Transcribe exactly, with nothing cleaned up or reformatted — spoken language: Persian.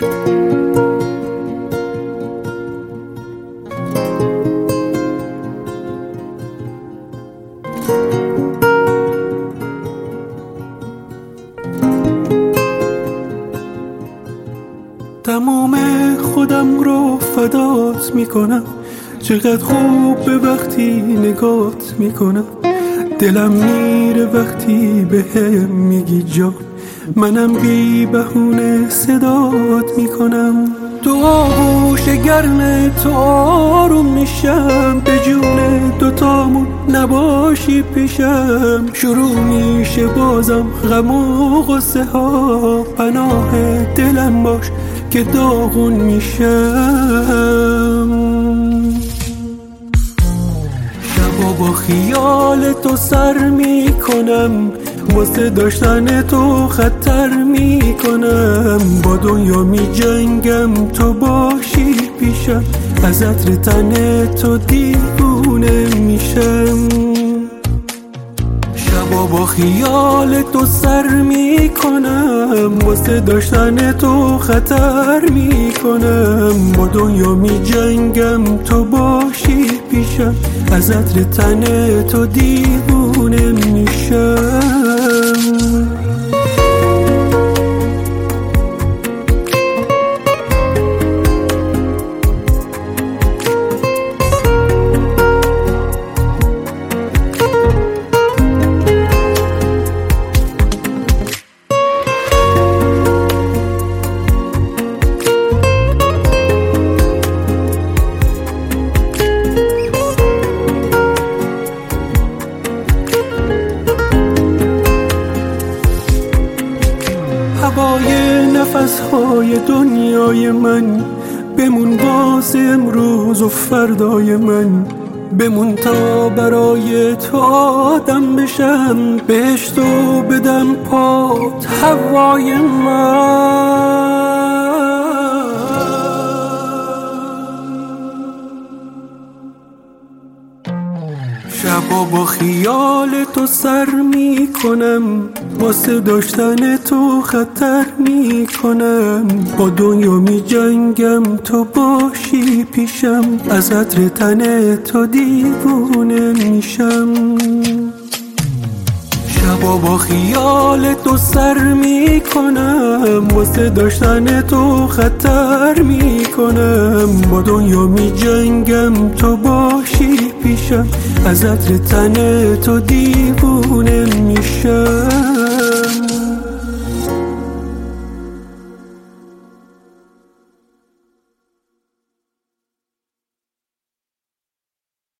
تمام خودم رو فدات میکنم، چقدر خوب به وقتی نگات میکنم. دلم میره وقتی بهم میگی جان، منم بی بهونه صدات میکنم. تو آغوش گرم تو آروم میشم، به جون دوتامون نباشی پیشم. شروع میشه بازم غم و غصه ها، پناه دلم باش که داغون میشم. شبا با خیال تو سر میکنم، واسه داشتن تو خطر میکنم. با دنیا میجنگم تو باشی پیشم، از عطر تن تو دیوونه میشم. شبا با خیال تو سر میکنم، واسه داشتن تو خطر میکنم. با دنیا میجنگم تو باشی پیشم، از عطر تن تو دیوونه میشم. هوای نفسهای دنیای من، بمون واسه امروز و فردای من. بمون تا برای تو آدم بشم، بهشتو بدم پات هوای من. شبا با خیال تو سر میکنم، واسه داشتن تو خطر میکنم. با دنیا میجنگم تو باشی پیشم، از عطر تن تو دیوونه میشم. شبا با خیال تو سر میکنم، واسه داشتن تو خطر میکنم. با دنیا میجنگم تو باشی پیشم، از عطر تن تو دیوونه میشم.